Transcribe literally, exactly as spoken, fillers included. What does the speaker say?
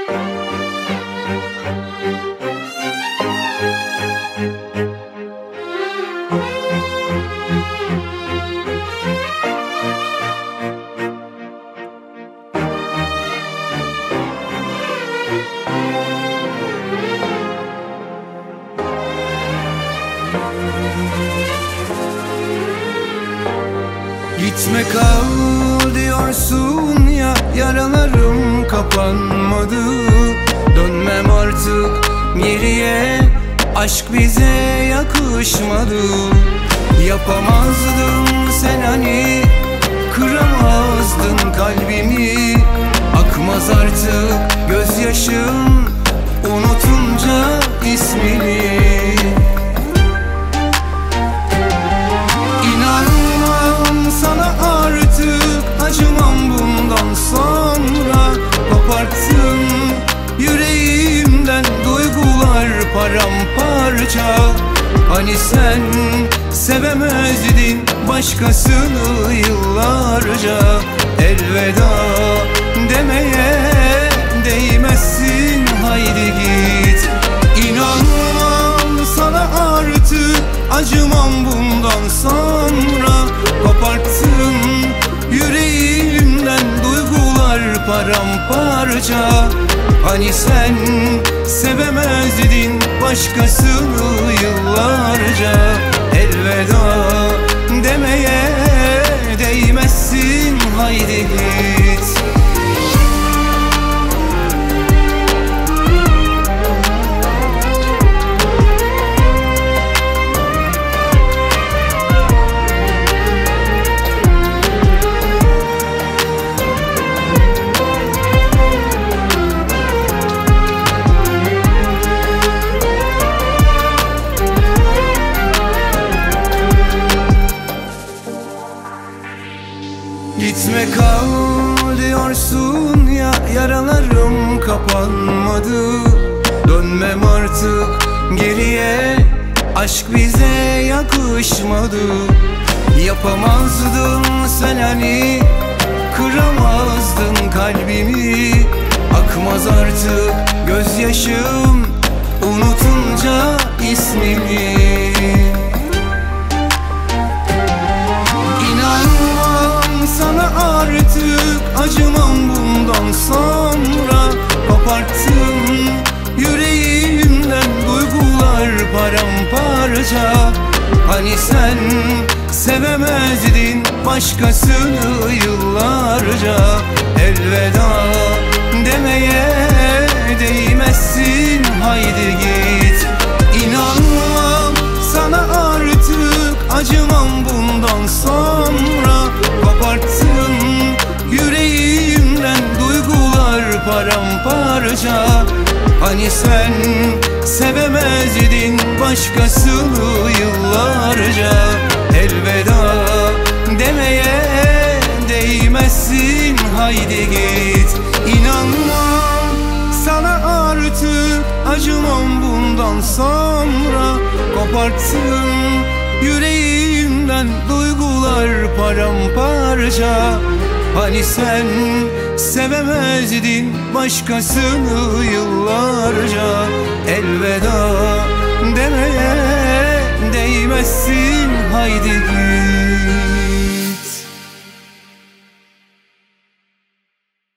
Gitme kal diyorsun ya, yaralarım kapanmadı. Dönmem artık geriye, aşk bize yakışmadı. Yapamazdın sen hani, kıramazdın kalbimi. Akmaz artık gözyaşım unutunca ismini. Acımam bundan sonra, koparttın yüreğimden duygular paramparça. Hani sen sevemezdin başkasını yıllarca. Elveda demeye değmezsin, haydi git. İnanmam sana artık, acımam bundan sonra. Koparttın yüreğimden duygular paramparça. Hani sen sevemezdin başkasını yıllarca. Elveda demeye değmezsin, haydi git. Gitme kal diyorsun ya, yaralarım kapanmadı. Dönmem artık geriye, aşk bize yakışmadı. Yapamazdın sen hani, kıramazdın kalbimi. Akmaz artık gözyaşım unutunca ismini. Sana artık acımam bundan sonra. Koparttın yüreğimden duygular paramparça. Hani sen sevemezdin başkasını yıllarca. Elveda demeye değmezsin, haydi git. İnanmam sana artık, acımam bundan sonra. Koparttın yüreğimden duygular paramparça. Hani sen sevemezdin başkasını yıllarca. Elveda demeye değmezsin, haydi git. İnanmam sana artık, acımam bundan sonra. Koparttın yüreğimden duygular paramparça. Hani sen sevemezdin başkasını yıllarca. Elveda demeye değmezsin, haydi git.